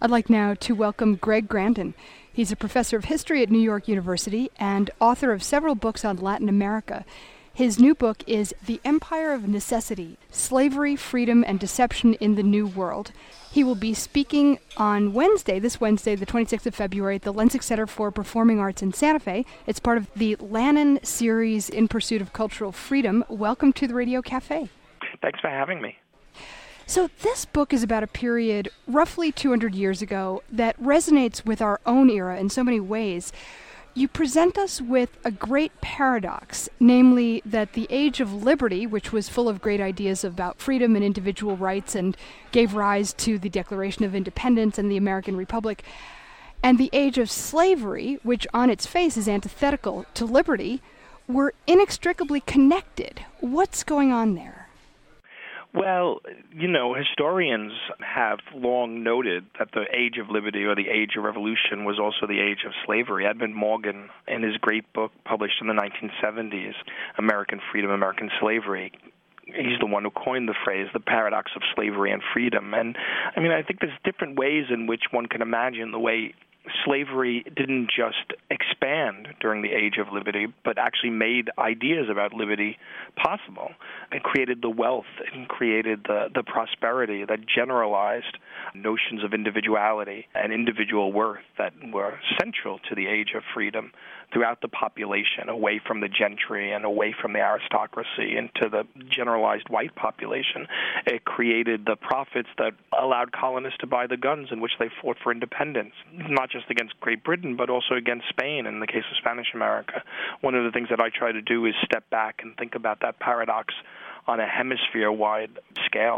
I'd like now to welcome Greg Grandin. He's a professor of history at New York University and author of several books on Latin America. His new book is The Empire of Necessity: Slavery, Freedom, and Deception in the New World. He will be speaking on this Wednesday, the 26th of February, at the Lensick Center for Performing Arts in Santa Fe. It's part of the Lannan series In Pursuit of Cultural Freedom. Welcome to the Radio Cafe. Thanks for having me. So this book is about a period roughly 200 years ago that resonates with our own era in so many ways. You present us with a great paradox, namely that the Age of Liberty, which was full of great ideas about freedom and individual rights and gave rise to the Declaration of Independence and the American Republic, and the Age of Slavery, which on its face is antithetical to liberty, were inextricably connected. What's going on there? Well, historians have long noted that the Age of Liberty or the Age of Revolution was also the Age of Slavery. Edmund Morgan, in his great book published in the 1970s, American Freedom, American Slavery, he's the one who coined the phrase, the paradox of slavery and freedom. And, I think there's different ways in which one can imagine the way slavery didn't just expand during the Age of Liberty, but actually made ideas about liberty possible. It created the wealth and created the prosperity that generalized notions of individuality and individual worth that were central to the Age of Freedom throughout the population, away from the gentry and away from the aristocracy into the generalized white population. It created the profits that allowed colonists to buy the guns in which they fought for independence, not just against Great Britain, but also against Spain in the case of Spanish America. One of the things that I try to do is step back and think about that paradox on a hemisphere-wide scale.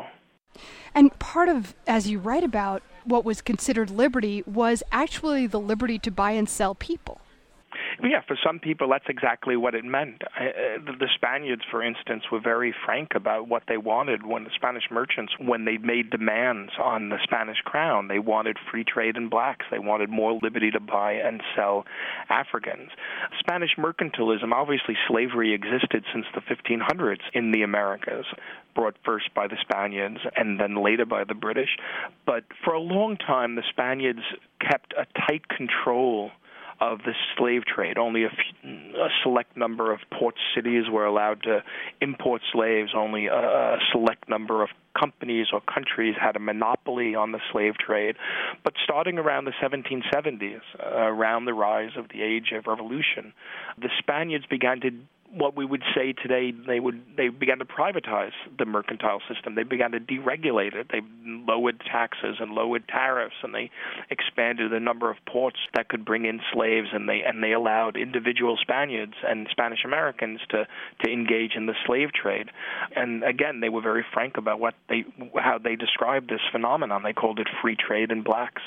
And part of, as you write about, what was considered liberty was actually the liberty to buy and sell people. Yeah, for some people, that's exactly what it meant. The Spaniards, for instance, were very frank about what they wanted when the Spanish merchants, when they made demands on the Spanish crown, they wanted free trade in blacks. They wanted more liberty to buy and sell Africans. Spanish mercantilism, obviously slavery existed since the 1500s in the Americas, brought first by the Spaniards and then later by the British. But for a long time, the Spaniards kept a tight control of the slave trade. Only a select number of port cities were allowed to import slaves. Only a select number of companies or countries had a monopoly on the slave trade. But starting around the 1770s, around the rise of the Age of Revolution, the Spaniards began to, what we would say today, they began to privatize the mercantile system. They began to deregulate it. They lowered taxes and lowered tariffs, and they expanded the number of ports that could bring in slaves, and they allowed individual Spaniards and Spanish Americans to engage in the slave trade. And again, they were very frank about how they described this phenomenon. They called it free trade in blacks.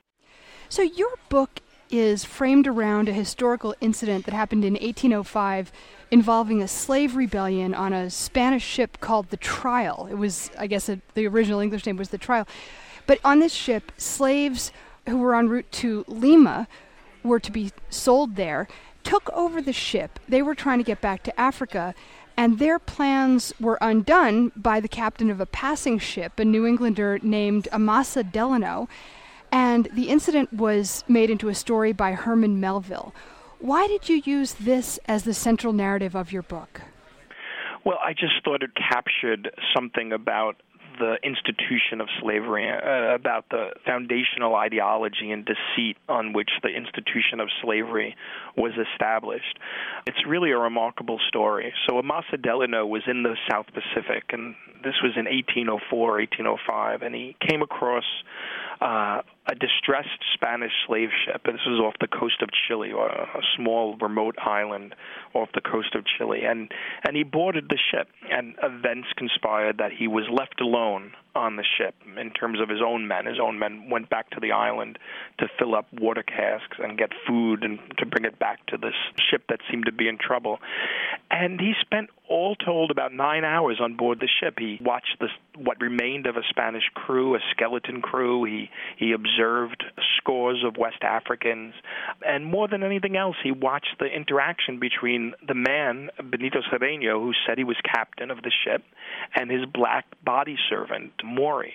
So your book is framed around a historical incident that happened in 1805 involving a slave rebellion on a Spanish ship called the Trial. It was, I guess, the original English name was the Trial. But on this ship, slaves who were en route to Lima were to be sold there, took over the ship. They were trying to get back to Africa, and their plans were undone by the captain of a passing ship, a New Englander named Amasa Delano, and the incident was made into a story by Herman Melville. Why did you use this as the central narrative of your book? Well, I just thought it captured something about the institution of slavery, about the foundational ideology and deceit on which the institution of slavery was established. It's really a remarkable story. So Amasa Delano was in the South Pacific, and this was in 1804, 1805, and he came across a distressed Spanish slave ship. This was off the coast of Chile, or a small remote island off the coast of Chile. And he boarded the ship, and events conspired that he was left alone on the ship in terms of his own men. His own men went back to the island to fill up water casks and get food and to bring it back to this ship that seemed to be in trouble. And he spent all told about 9 hours on board the ship. He watched what remained of a Spanish crew, a skeleton crew. He observed scores of West Africans. And more than anything else, he watched the interaction between the man, Benito Cereno, who said he was captain of the ship, and his black body servant, Maury,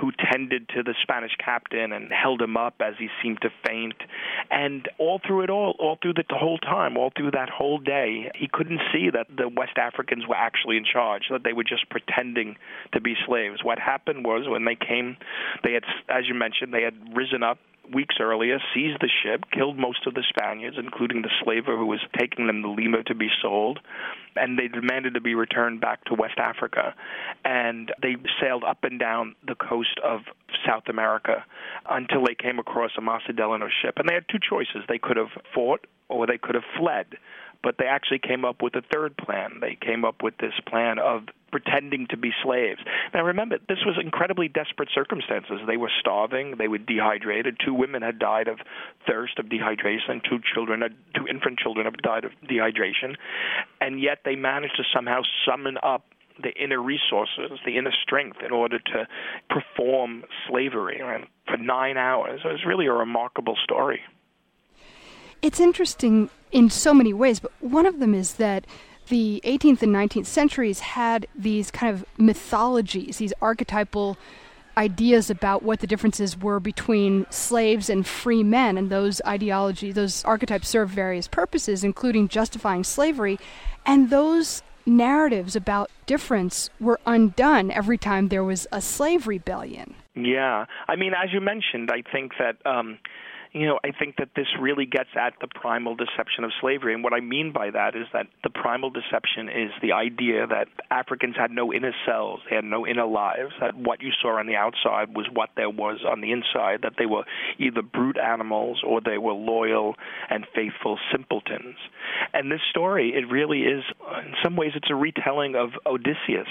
who tended to the Spanish captain and held him up as he seemed to faint. And all through the whole time, all through that whole day, he couldn't see that the West Africans were actually in charge, that they were just pretending to be slaves. What happened was when they came, they had, as you mentioned, they had risen up weeks earlier, seized the ship, killed most of the Spaniards, including the slaver who was taking them to Lima to be sold, and they demanded to be returned back to West Africa. And they sailed up and down the coast of South America until they came across a Massa Delano ship. And they had two choices. They could have fought or they could have fled. But they actually came up with a third plan. They came up with this plan of pretending to be slaves. Now remember, this was incredibly desperate circumstances. They were starving. They were dehydrated. 2 women had died of thirst, of dehydration. 2 infant children had died of dehydration. And yet they managed to somehow summon up the inner resources, the inner strength in order to perform slavery for 9 hours. It was really a remarkable story. It's interesting in so many ways, but one of them is that the 18th and 19th centuries had these kind of mythologies, these archetypal ideas about what the differences were between slaves and free men, and those ideologies, those archetypes served various purposes, including justifying slavery, and those narratives about difference were undone every time there was a slave rebellion. Yeah. I mean, as you mentioned, I think that I think that this really gets at the primal deception of slavery. And what I mean by that is that the primal deception is the idea that Africans had no inner selves, they had no inner lives, that what you saw on the outside was what there was on the inside, that they were either brute animals or they were loyal and faithful simpletons. And this story, it really is, in some ways, it's a retelling of Odysseus,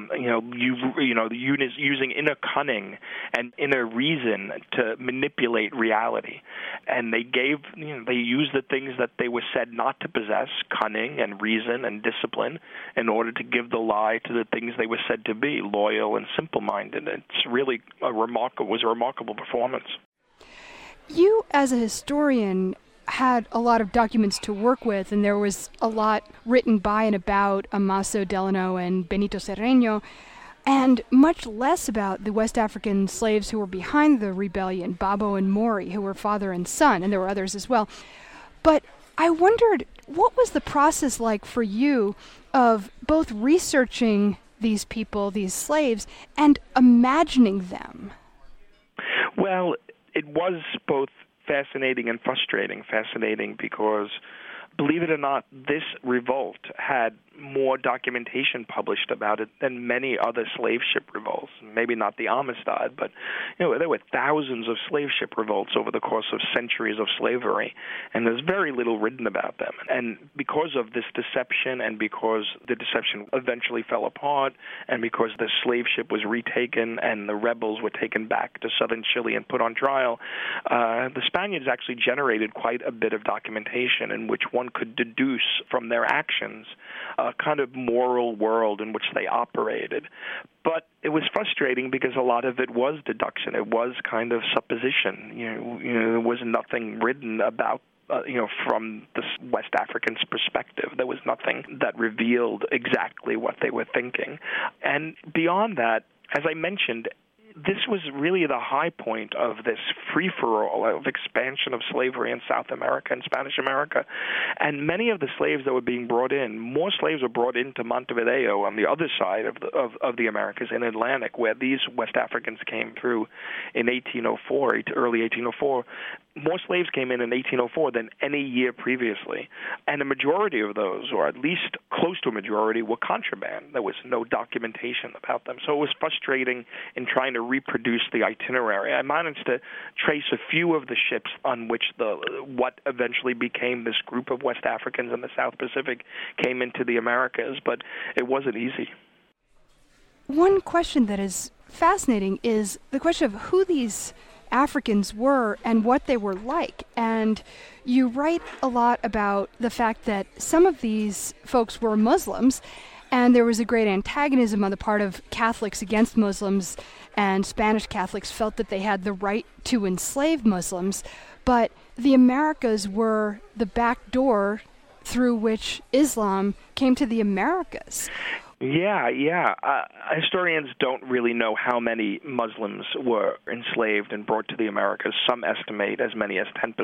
using inner cunning and inner reason to manipulate reality. And they used the things that they were said not to possess, cunning and reason and discipline, in order to give the lie to the things they were said to be, loyal and simple-minded. It's really a remarkable performance. You, as a historian, had a lot of documents to work with, and there was a lot written by and about Ammaso Delano and Benito Cerreño, and much less about the West African slaves who were behind the rebellion, Babo and Mori, who were father and son, and there were others as well. But I wondered, what was the process like for you of both researching these people, these slaves, and imagining them? Well, it was both fascinating and frustrating. Fascinating because, believe it or not, this revolt had more documentation published about it than many other slave ship revolts. Maybe not the Amistad, but there were thousands of slave ship revolts over the course of centuries of slavery, and there's very little written about them. And because of this deception, and because the deception eventually fell apart, and because the slave ship was retaken and the rebels were taken back to southern Chile and put on trial, the Spaniards actually generated quite a bit of documentation in which one could deduce from their actions a kind of moral world in which they operated. But it was frustrating because a lot of it was deduction. It was kind of supposition. There was nothing written about from the West Africans' perspective. There was nothing that revealed exactly what they were thinking. And beyond that, as I mentioned, this was really the high point of this free-for-all of expansion of slavery in South America and Spanish America. And many of the slaves that were being brought in, more slaves were brought into Montevideo on the other side of the Americas in Atlantic, where these West Africans came through in 1804, early 1804. More slaves came in 1804 than any year previously. And a majority of those, or at least close to a majority, were contraband. There was no documentation about them. So it was frustrating in trying to reproduce the itinerary. I managed to trace a few of the ships on which what eventually became this group of West Africans in the South Pacific came into the Americas, but it wasn't easy. One question that is fascinating is the question of who these Africans were and what they were like. And you write a lot about the fact that some of these folks were Muslims, and there was a great antagonism on the part of Catholics against Muslims, and Spanish Catholics felt that they had the right to enslave Muslims, but the Americas were the back door through which Islam came to the Americas. Yeah. Historians don't really know how many Muslims were enslaved and brought to the Americas. Some estimate as many as 10%.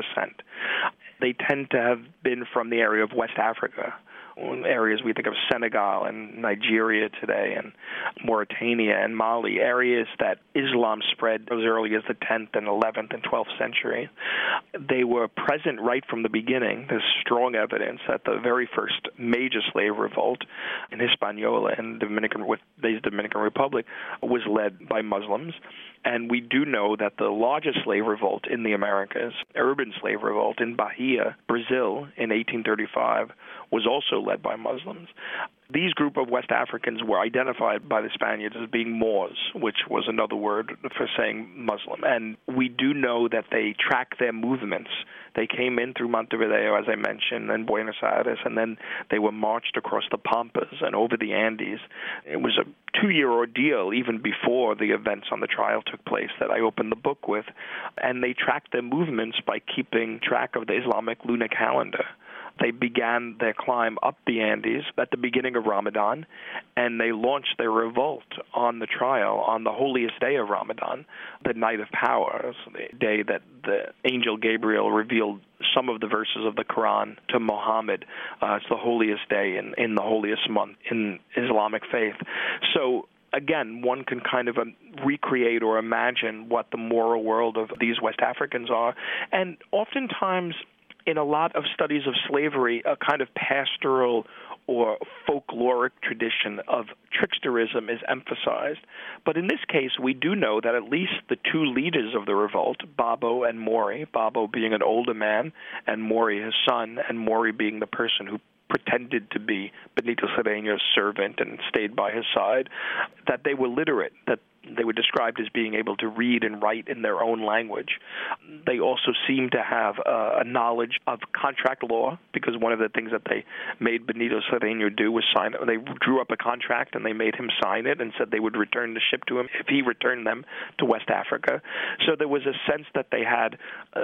They tend to have been from the area of West Africa, areas we think of Senegal and Nigeria today, and Mauritania and Mali, areas that Islam spread as early as the 10th and 11th and 12th century. They were present right from the beginning. There's strong evidence that the very first major slave revolt in Hispaniola and the Dominican Republic was led by Muslims. And we do know that the largest slave revolt in the Americas, urban slave revolt in Bahia, Brazil, in 1835, was also led by Muslims. These group of West Africans were identified by the Spaniards as being Moors, which was another word for saying Muslim. And we do know that they tracked their movements. They came in through Montevideo, as I mentioned, and Buenos Aires, and then they were marched across the Pampas and over the Andes. It was a 2-year ordeal even before the events on the trial took place that I opened the book with. And they tracked their movements by keeping track of the Islamic lunar calendar. They began their climb up the Andes at the beginning of Ramadan, and they launched their revolt on the trial on the holiest day of Ramadan, the night of power, the day that the angel Gabriel revealed some of the verses of the Quran to Muhammad. It's the holiest day in the holiest month in Islamic faith. So again, one can kind of recreate or imagine what the moral world of these West Africans are. And oftentimes, in a lot of studies of slavery, a kind of pastoral or folkloric tradition of tricksterism is emphasized. But in this case, we do know that at least the two leaders of the revolt, Babo and Mori, Babo being an older man and Mori his son, and Mori being the person who pretended to be Benito Cereno's servant and stayed by his side, that they were literate, that they were described as being able to read and write in their own language. They also seem to have a knowledge of contract law, because one of the things that they made Benito Cereno do was sign it. They drew up a contract and they made him sign it and said they would return the ship to him if he returned them to West Africa. So there was a sense that they had,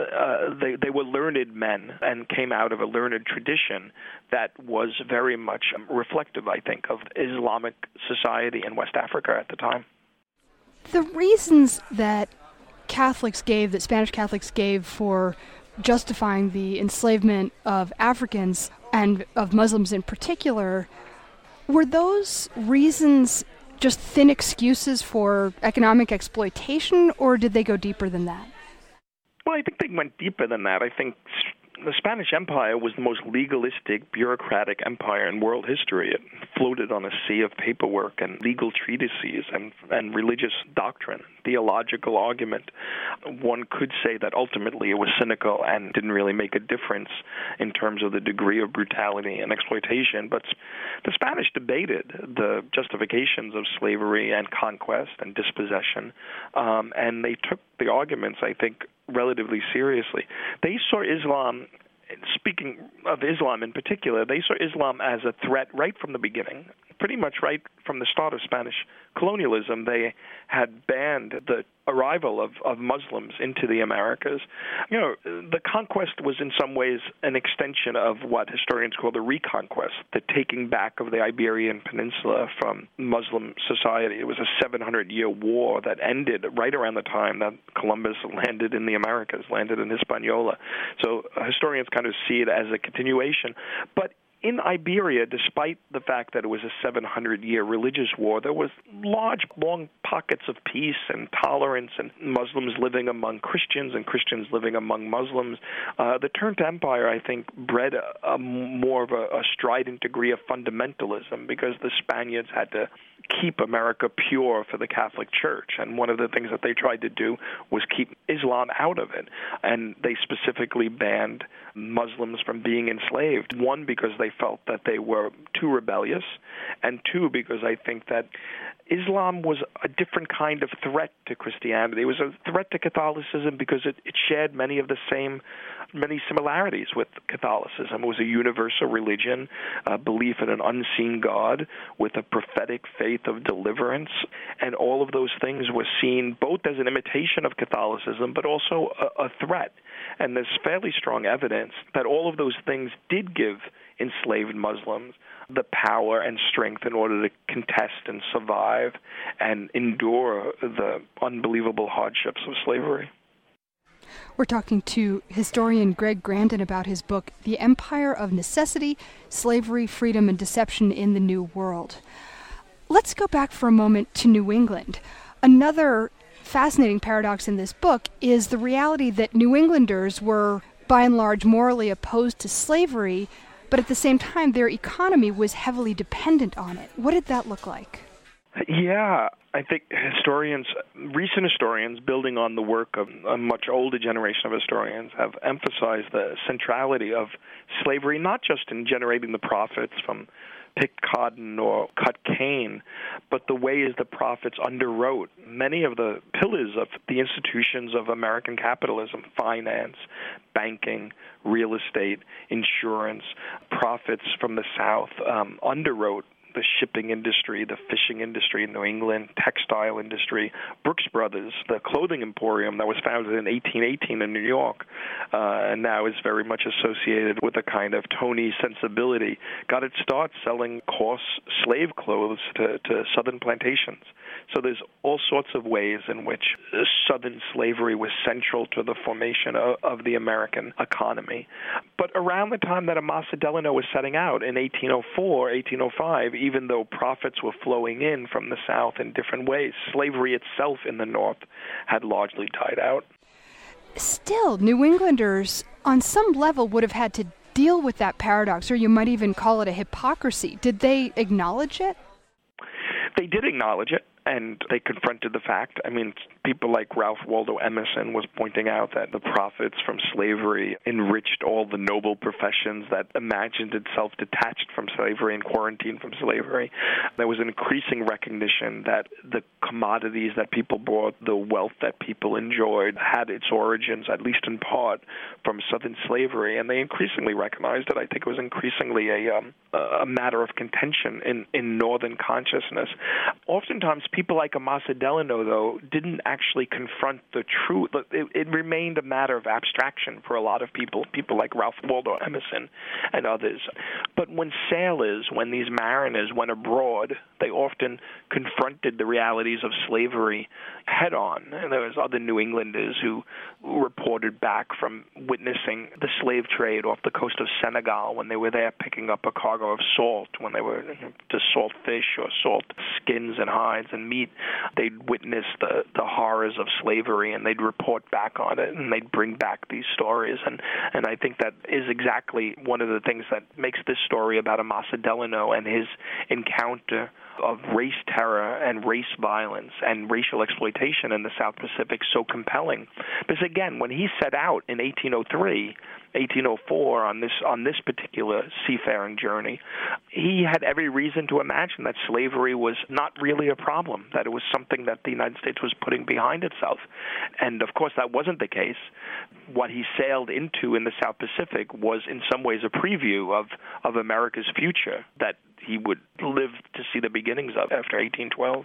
they were learned men and came out of a learned tradition that was very much reflective, I think, of Islamic society in West Africa at the time. The reasons that Spanish Catholics gave for justifying the enslavement of Africans and of Muslims in particular, were those reasons just thin excuses for economic exploitation, or did they go deeper than that? Well, I think they went deeper than that. I think the Spanish Empire was the most legalistic, bureaucratic empire in world history. It floated on a sea of paperwork and legal treatises and religious doctrine, theological argument. One could say that ultimately it was cynical and didn't really make a difference in terms of the degree of brutality and exploitation. But the Spanish debated the justifications of slavery and conquest and dispossession, and they took the arguments, I think, relatively seriously. They saw Islam, speaking of Islam in particular, they saw Islam as a threat right from the beginning. Pretty much right from the start of Spanish colonialism, they had banned the arrival of Muslims into the Americas. You know, the conquest was in some ways an extension of what historians call the reconquest, the taking back of the Iberian Peninsula from Muslim society. It was a 700-year war that ended right around the time that Columbus landed in the Americas, landed in Hispaniola. So historians kind of see it as a continuation. But in Iberia, despite the fact that it was a 700-year religious war, there was large, long pockets of peace and tolerance, and Muslims living among Christians and Christians living among Muslims. The Ternate Empire, I think, bred more of a strident degree of fundamentalism, because the Spaniards had to keep America pure for the Catholic Church. And one of the things that they tried to do was keep Islam out of it. And they specifically banned Muslims from being enslaved. One, because they felt that they were too rebellious, and two, because I think that Islam was a different kind of threat to Christianity. It was a threat to Catholicism because it shared many similarities with Catholicism. It was a universal religion, a belief in an unseen God with a prophetic faith of deliverance, and all of those things were seen both as an imitation of Catholicism but also a threat. And there's fairly strong evidence that all of those things did give enslaved Muslims the power and strength in order to contest and survive and endure the unbelievable hardships of slavery. We're talking to historian Greg Grandin about his book, The Empire of Necessity, Slavery, Freedom, and Deception in the New World. Let's go back for a moment to New England. Another fascinating paradox in this book is the reality that New Englanders were, by and large, morally opposed to slavery, but at the same time, their economy was heavily dependent on it. What did that look like? Yeah, I think recent historians, building on the work of a much older generation of historians, have emphasized the centrality of slavery, not just in generating the profits from picked cotton or cut cane, but the ways the profits underwrote many of the pillars of the institutions of American capitalism: finance, banking, real estate, insurance. Profits from the South underwrote the shipping industry, the fishing industry in New England, textile industry. Brooks Brothers, the clothing emporium that was founded in 1818 in New York, and now is very much associated with a kind of Tony sensibility, got its start selling coarse slave clothes to southern plantations. So there's all sorts of ways in which southern slavery was central to the formation of the American economy. But around the time that Amasa Delano was setting out in 1804, 1805, even though profits were flowing in from the South in different ways, slavery itself in the North had largely died out. Still, New Englanders, on some level, would have had to deal with that paradox, or you might even call it a hypocrisy. Did they acknowledge it? They did acknowledge it, and they confronted the fact. I mean, people like Ralph Waldo Emerson was pointing out that the profits from slavery enriched all the noble professions that imagined itself detached from slavery and quarantined from slavery. There was an increasing recognition that the commodities that people bought, the wealth that people enjoyed, had its origins, at least in part, from Southern slavery, and they increasingly recognized it. I think it was increasingly a matter of contention in Northern consciousness. Oftentimes, people like Amasa Delano, though, didn't actually confront the truth. It remained a matter of abstraction for a lot of people like Ralph Waldo Emerson and others. But when these mariners went abroad, they often confronted the realities of slavery head on. And there was other New Englanders who reported back from witnessing the slave trade off the coast of Senegal when they were there picking up a cargo of salt, when they were to salt fish or salt skins and hides and meat. They'd witness the horrors of slavery, and they'd report back on it, and they'd bring back these stories. And I think that is exactly one of the things that makes this story about Amasa Delano and his encounter of race terror and race violence and racial exploitation in the South Pacific so compelling. Because again, when he set out in 1803, 1804 on this particular seafaring journey, he had every reason to imagine that slavery was not really a problem, that it was something that the United States was putting behind itself. And of course, that wasn't the case. What he sailed into in the South Pacific was in some ways a preview of America's future that he would live to see the beginnings of after 1812.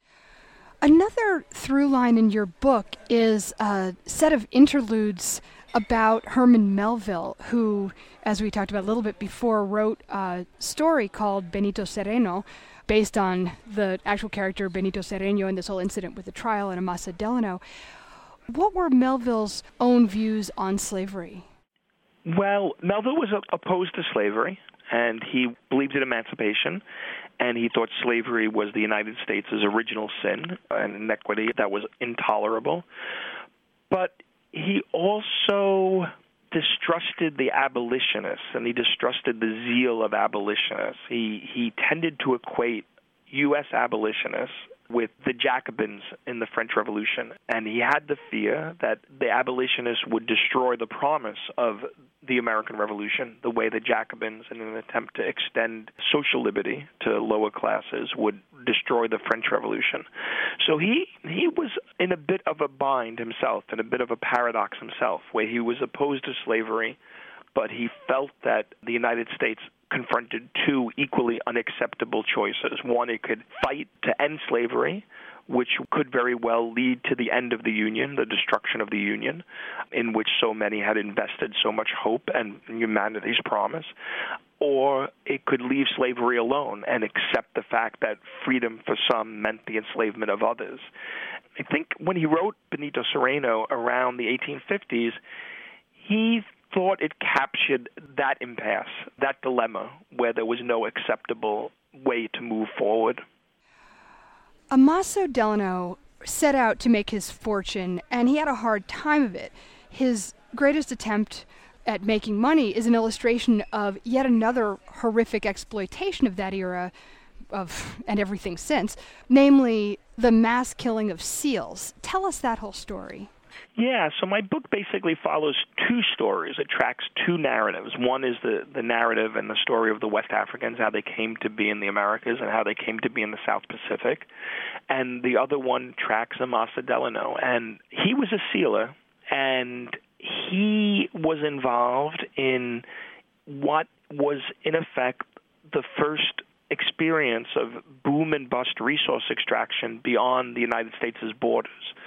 Another through line in your book is a set of interludes about Herman Melville, who, as we talked about a little bit before, wrote a story called Benito Sereno, based on the actual character Benito Sereno and this whole incident with the trial in Amasa Delano. What were Melville's own views on slavery? Well, Melville was opposed to slavery, and he believed in emancipation, and he thought slavery was the United States' original sin, an inequity that was intolerable. But he also distrusted the abolitionists, and he distrusted the zeal of abolitionists. He tended to equate U.S. abolitionists with the Jacobins in the French Revolution, and he had the fear that the abolitionists would destroy the promise of the American Revolution, the way the Jacobins, in an attempt to extend social liberty to lower classes, would destroy the French Revolution. So he was in a bit of a bind himself, in a bit of a paradox himself, where he was opposed to slavery, but he felt that the United States confronted two equally unacceptable choices. One, it could fight to end slavery, which could very well lead to the end of the Union, the destruction of the Union, in which so many had invested so much hope and humanity's promise. Or it could leave slavery alone and accept the fact that freedom for some meant the enslavement of others. I think when he wrote Benito Cereno around the 1850s, he thought it captured that impasse, that dilemma, where there was no acceptable way to move forward. Amasa Delano set out to make his fortune, and he had a hard time of it. His greatest attempt at making money is an illustration of yet another horrific exploitation of that era and everything since, namely the mass killing of seals. Tell us that whole story. Yeah, so my book basically follows two stories. It tracks two narratives. One is the narrative and the story of the West Africans, how they came to be in the Americas and how they came to be in the South Pacific. And the other one tracks Amasa Delano. And he was a sealer, and he was involved in what was, in effect, the first experience of boom and bust resource extraction beyond the United States' borders.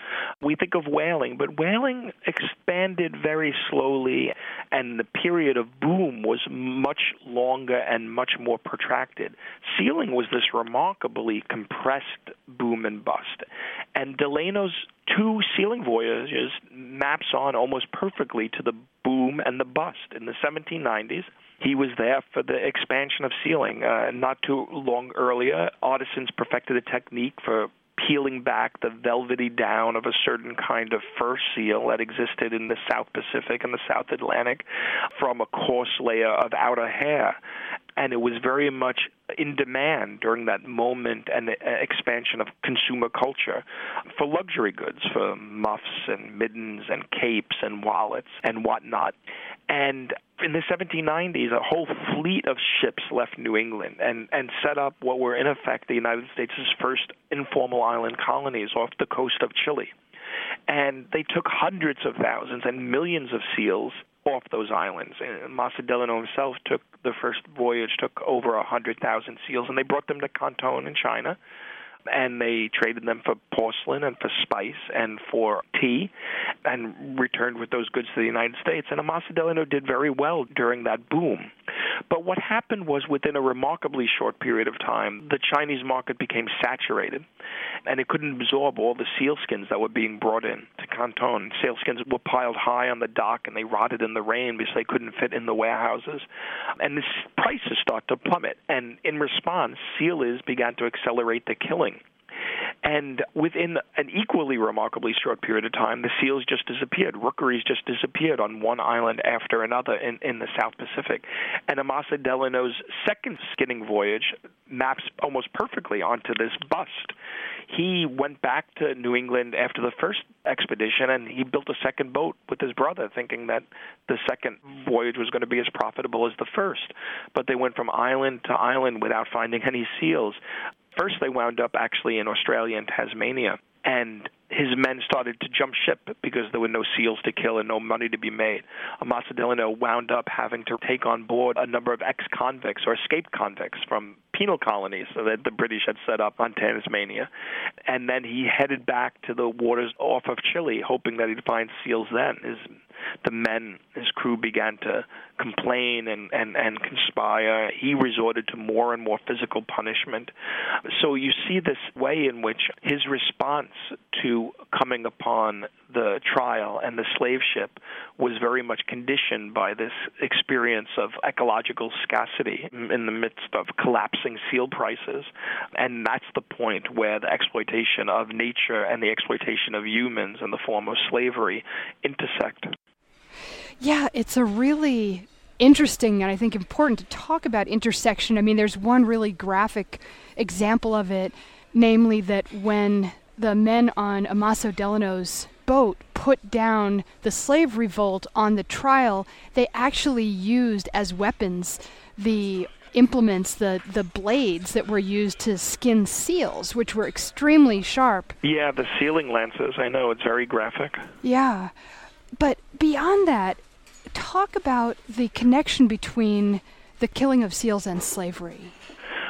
We think of whaling, but whaling expanded very slowly, and the period of boom was much longer and much more protracted. Sealing was this remarkably compressed boom and bust. And Delano's two sealing voyages maps on almost perfectly to the boom and the bust. In the 1790s, he was there for the expansion of sealing. Not too long earlier, artisans perfected a technique for peeling back the velvety down of a certain kind of fur seal that existed in the South Pacific and the South Atlantic from a coarse layer of outer hair. And it was very much in demand during that moment and expansion of consumer culture for luxury goods, for muffs and middens and capes and wallets and whatnot. And in the 1790s, a whole fleet of ships left New England and set up what were, in effect, the United States' first informal island colonies off the coast of Chile. And they took hundreds of thousands and millions of seals off those islands. Amasa Delano himself took the first voyage, took over 100,000 seals, and they brought them to Canton in China. And they traded them for porcelain and for spice and for tea and returned with those goods to the United States. And Amasa Delano did very well during that boom. But what happened was within a remarkably short period of time, the Chinese market became saturated, and it couldn't absorb all the sealskins that were being brought in to Canton. Sealskins were piled high on the dock, and they rotted in the rain because they couldn't fit in the warehouses. And the prices started to plummet. And in response, sealers began to accelerate the killing. And within an equally remarkably short period of time, the seals just disappeared. Rookeries just disappeared on one island after another in the South Pacific. And Amasa Delano's second skinning voyage maps almost perfectly onto this bust. He went back to New England after the first expedition, and he built a second boat with his brother, thinking that the second voyage was going to be as profitable as the first. But they went from island to island without finding any seals. First, they wound up actually in Australia and Tasmania, and his men started to jump ship because there were no seals to kill and no money to be made. Amasa Delano wound up having to take on board a number of ex-convicts or escaped convicts from penal colonies that the British had set up on Tasmania. And then he headed back to the waters off of Chile, hoping that he'd find seals then. The men, his crew, began to complain and conspire. He resorted to more and more physical punishment. So you see this way in which his response to coming upon the trial and the slave ship was very much conditioned by this experience of ecological scarcity in the midst of collapsing seal prices. And that's the point where the exploitation of nature and the exploitation of humans in the form of slavery intersect. Yeah, it's a really interesting and I think important to talk about intersection. I mean, there's one really graphic example of it, namely that when the men on Amasa Delano's boat put down the slave revolt on the trial, they actually used as weapons the implements, the blades that were used to skin seals, which were extremely sharp. Yeah, the sealing lances. I know, it's very graphic. Yeah. But beyond that, talk about the connection between the killing of seals and slavery.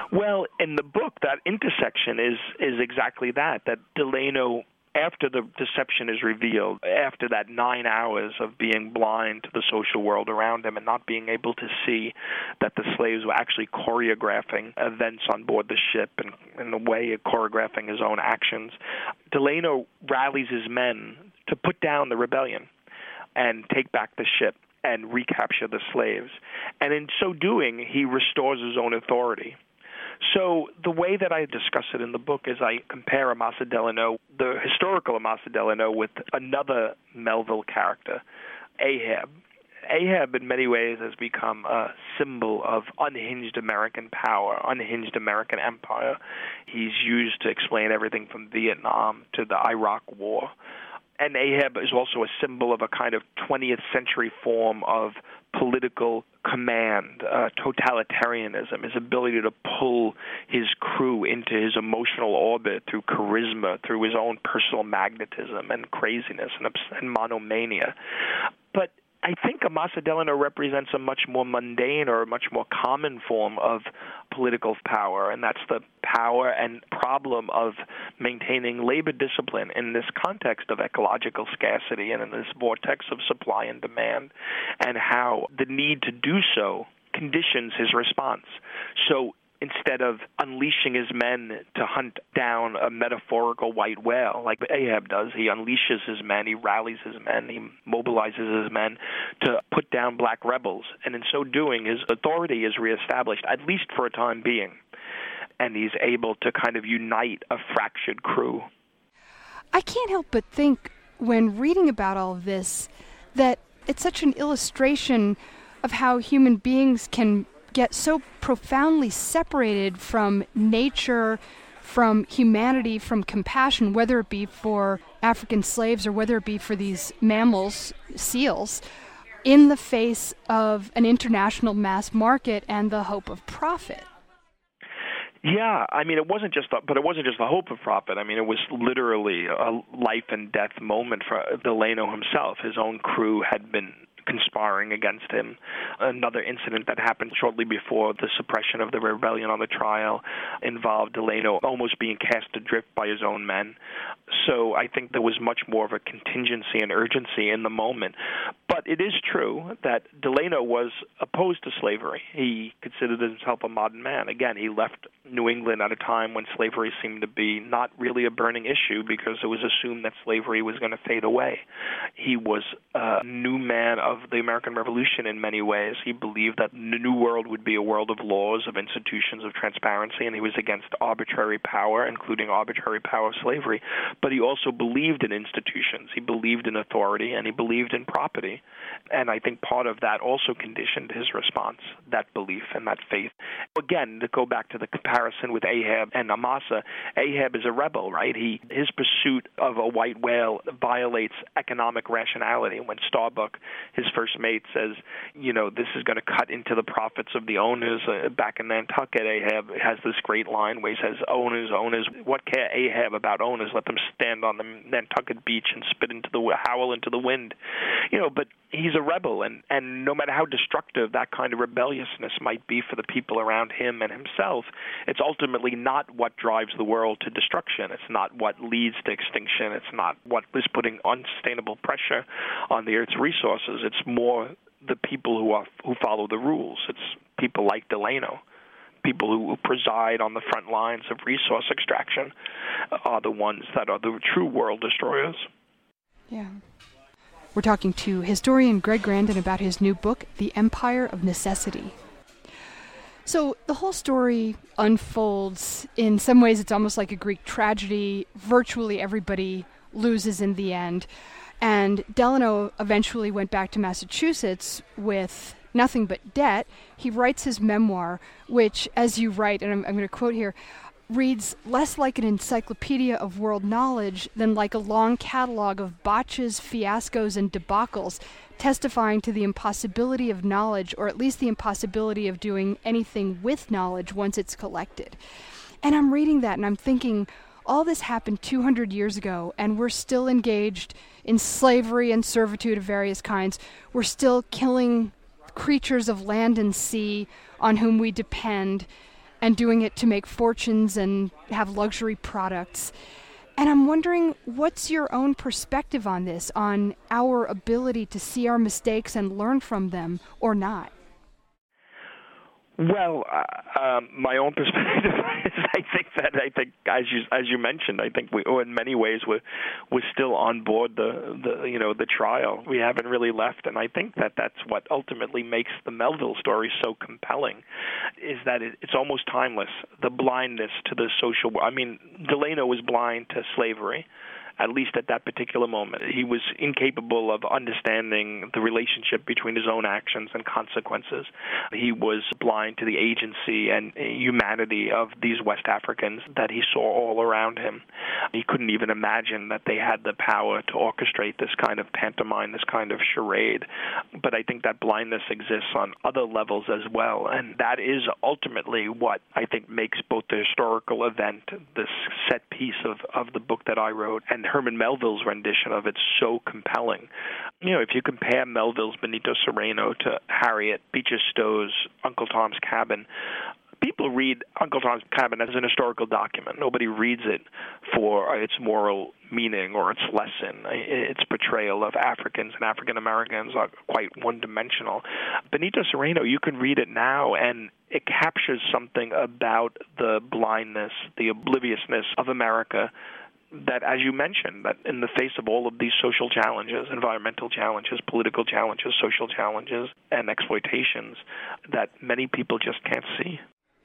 Well, in the book, that intersection is exactly that Delano, after the deception is revealed, after that 9 hours of being blind to the social world around him and not being able to see that the slaves were actually choreographing events on board the ship and in a way choreographing his own actions, Delano rallies his men to put down the rebellion and take back the ship and recapture the slaves. And in so doing, he restores his own authority. So the way that I discuss it in the book is I compare Amasa Delano, the historical Amasa Delano, with another Melville character, Ahab. Ahab, in many ways, has become a symbol of unhinged American power, unhinged American empire. He's used to explain everything from Vietnam to the Iraq War. And Ahab is also a symbol of a kind of 20th century form of political command, totalitarianism, his ability to pull his crew into his emotional orbit through charisma, through his own personal magnetism and craziness and monomania. But I think Amasa Delano represents a much more mundane or a much more common form of political power, and that's the power and problem of maintaining labor discipline in this context of ecological scarcity and in this vortex of supply and demand, and how the need to do so conditions his response. So instead of unleashing his men to hunt down a metaphorical white whale like Ahab does, he unleashes his men, he rallies his men, he mobilizes his men to put down black rebels. And in so doing, his authority is reestablished, at least for a time being. And he's able to kind of unite a fractured crew. I can't help but think, when reading about all of this, that it's such an illustration of how human beings can get so profoundly separated from nature, from humanity, from compassion, whether it be for African slaves or whether it be for these mammals, seals, in the face of an international mass market and the hope of profit. Yeah, I mean, it wasn't just the hope of profit. I mean, it was literally a life and death moment for Delano himself. His own crew had been conspiring against him. Another incident that happened shortly before the suppression of the rebellion on the trial involved Delano almost being cast adrift by his own men. So I think there was much more of a contingency and urgency in the moment. But it is true that Delano was opposed to slavery. He considered himself a modern man. Again, he left New England at a time when slavery seemed to be not really a burning issue because it was assumed that slavery was going to fade away. He was a new man of the American Revolution in many ways. He believed that the new world would be a world of laws, of institutions, of transparency, and he was against arbitrary power, including arbitrary power of slavery. But he also believed in institutions. He believed in authority, and he believed in property. And I think part of that also conditioned his response, that belief and that faith. Again, to go back to the comparison with Ahab and Amasa, Ahab is a rebel, right? His pursuit of a white whale violates economic rationality. When Starbuck, his first mate, says, this is going to cut into the profits of the owners, back in Nantucket, Ahab has this great line where he says, owners, what care Ahab about owners? Let them stand on the Nantucket beach and howl into the wind. But he's a rebel, and no matter how destructive that kind of rebelliousness might be for the people around him and himself, it's ultimately not what drives the world to destruction. It's not what leads to extinction. It's not what is putting unsustainable pressure on the Earth's resources. It's more the people who follow the rules. It's people like Delano. People who preside on the front lines of resource extraction are the ones that are the true world destroyers. Yeah. We're talking to historian Greg Grandin about his new book, The Empire of Necessity. So the whole story unfolds. In some ways, it's almost like a Greek tragedy. Virtually everybody loses in the end. And Delano eventually went back to Massachusetts with nothing but debt. He writes his memoir, which, as you write, and I'm going to quote here, reads less like an encyclopedia of world knowledge than like a long catalog of botches, fiascos, and debacles, testifying to the impossibility of knowledge, or at least the impossibility of doing anything with knowledge once it's collected. And I'm reading that and I'm thinking, all this happened 200 years ago, and we're still engaged in slavery and servitude of various kinds. We're still killing creatures of land and sea on whom we depend, and doing it to make fortunes and have luxury products. And I'm wondering, what's your own perspective on this, on our ability to see our mistakes and learn from them or not? Well, my own perspective is I think as you mentioned, I think in many ways we're still on board the trial. We haven't really left, and I think that's what ultimately makes the Melville story so compelling, is that it's almost timeless. The blindness to the social. I mean, Delano was blind to slavery. At least at that particular moment. He was incapable of understanding the relationship between his own actions and consequences. He was blind to the agency and humanity of these West Africans that he saw all around him. He couldn't even imagine that they had the power to orchestrate this kind of pantomime, this kind of charade. But I think that blindness exists on other levels as well, and that is ultimately what I think makes both the historical event, this set piece of the book that I wrote, and Herman Melville's rendition of it so compelling. You know, if you compare Melville's Benito Cereno to Harriet Beecher Stowe's Uncle Tom's Cabin, people read Uncle Tom's Cabin as an historical document. Nobody reads it for its moral meaning or its lesson. Its portrayal of Africans and African Americans are quite one-dimensional. Benito Cereno, you can read it now, and it captures something about the blindness, the obliviousness of America, that, as you mentioned, that in the face of all of these social challenges, environmental challenges, political challenges, social challenges, and exploitations, that many people just can't see.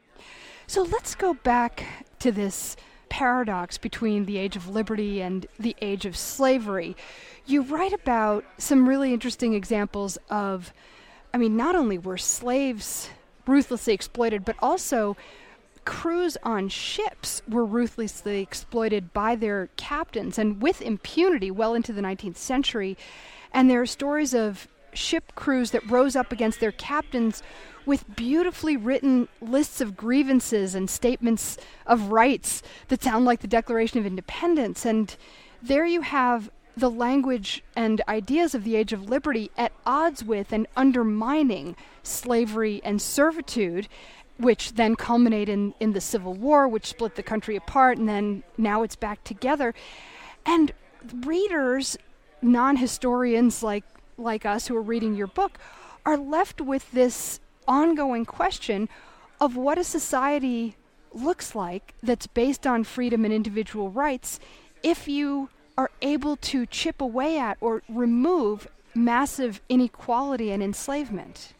So let's go back to this paradox between the Age of Liberty and the Age of Slavery. You write about some really interesting examples of, not only were slaves ruthlessly exploited, but also crews on ships were ruthlessly exploited by their captains, and with impunity well into the 19th century. And there are stories of ship crews that rose up against their captains with beautifully written lists of grievances and statements of rights that sound like the Declaration of Independence. And there you have the language and ideas of the Age of Liberty at odds with and undermining slavery and servitude, which then culminate in the Civil War, which split the country apart, and then now it's back together. And readers, non-historians like us who are reading your book, are left with this ongoing question of what a society looks like that's based on freedom and individual rights if you are able to chip away at or remove massive inequality and enslavement.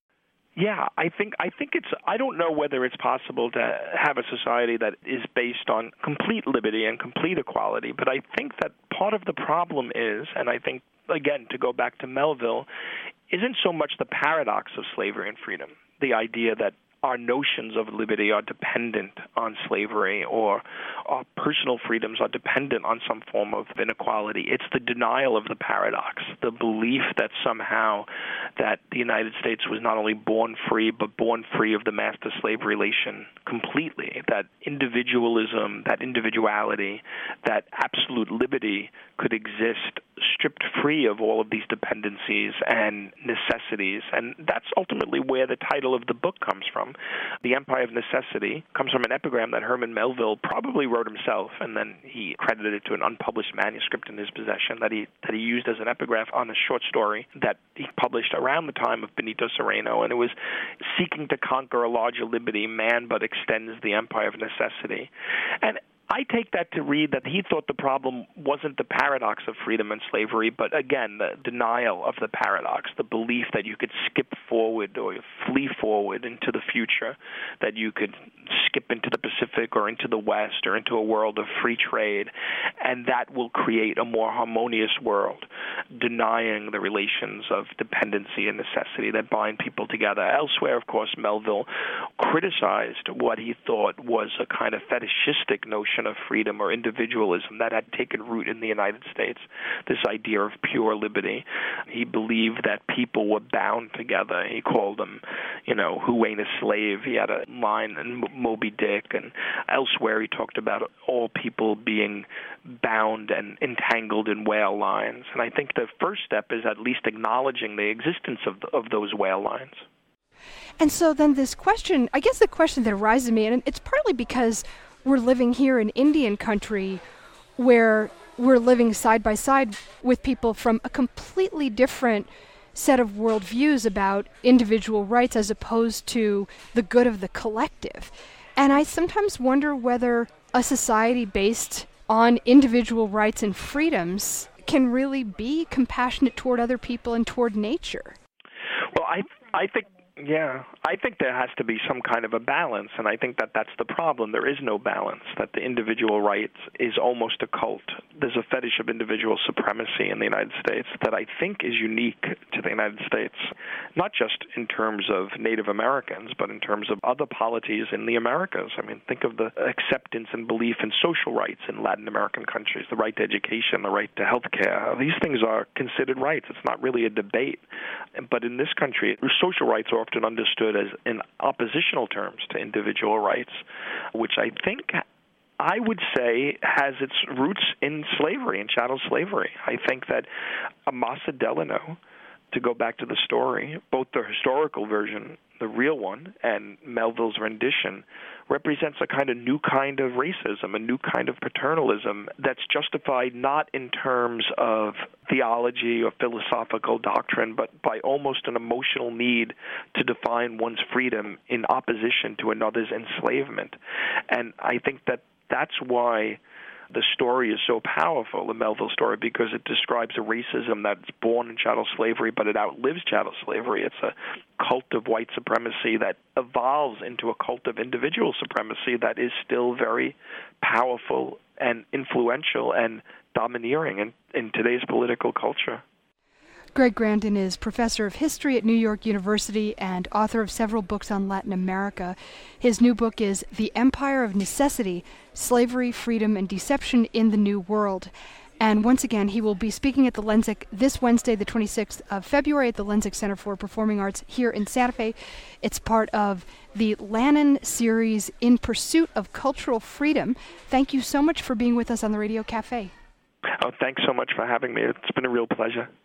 Yeah, I think it's. I don't know whether it's possible to have a society that is based on complete liberty and complete equality, but I think that part of the problem is, and I think, again, to go back to Melville, isn't so much the paradox of slavery and freedom, the idea that our notions of liberty are dependent on slavery or our personal freedoms are dependent on some form of inequality. It's the denial of the paradox, the belief that somehow that the United States was not only born free, but born free of the master-slave relation completely, that individualism, that individuality, that absolute liberty could exist stripped free of all of these dependencies and necessities. And that's ultimately where the title of the book comes from. The Empire of Necessity comes from an epigram that Herman Melville probably wrote himself, and then he credited it to an unpublished manuscript in his possession that he used as an epigraph on a short story that he published around the time of Benito Cereno, and it was seeking to conquer a larger liberty, man but extends the empire of necessity. And I take that to read that he thought the problem wasn't the paradox of freedom and slavery, but again, the denial of the paradox, the belief that you could skip forward or flee forward into the future, that you could skip into the Pacific or into the West or into a world of free trade, and that will create a more harmonious world, denying the relations of dependency and necessity that bind people together. Elsewhere, of course, Melville criticized what he thought was a kind of fetishistic notion of freedom or individualism that had taken root in the United States, this idea of pure liberty. He believed that people were bound together. He called them, who ain't a slave. He had a line in Moby Dick, and elsewhere he talked about all people being bound and entangled in whale lines. And I think the first step is at least acknowledging the existence of those whale lines. And so then this question, I guess the question that arises in me, and it's partly because we're living here in Indian country where we're living side by side with people from a completely different set of worldviews about individual rights as opposed to the good of the collective. And I sometimes wonder whether a society based on individual rights and freedoms can really be compassionate toward other people and toward nature. Well, I think there has to be some kind of a balance, and I think that that's the problem. There is no balance, that the individual rights is almost a cult. There's a fetish of individual supremacy in the United States that I think is unique to the United States, not just in terms of Native Americans, but in terms of other polities in the Americas. I mean, think of the acceptance and belief in social rights in Latin American countries, the right to education, the right to health care. These things are considered rights. It's not really a debate. But in this country, social rights are often understood as in oppositional terms to individual rights, which I would say has its roots in slavery, in chattel slavery. I think that Amasa Delano, to go back to the story, both the historical version, the real one, and Melville's rendition, represents a new kind of racism, a new kind of paternalism that's justified not in terms of theology or philosophical doctrine, but by almost an emotional need to define one's freedom in opposition to another's enslavement. And I think that that's why the story is so powerful, the Melville story, because it describes a racism that's born in chattel slavery, but it outlives chattel slavery. It's a cult of white supremacy that evolves into a cult of individual supremacy that is still very powerful and influential and domineering in today's political culture. Greg Grandin is professor of history at New York University and author of several books on Latin America. His new book is The Empire of Necessity: Slavery, Freedom, and Deception in the New World. And once again, he will be speaking at the Lensic this Wednesday, the 26th of February, at the Lensic Center for Performing Arts here in Santa Fe. It's part of the Lannan series, In Pursuit of Cultural Freedom. Thank you so much for being with us on the Radio Cafe. Oh, thanks so much for having me. It's been a real pleasure.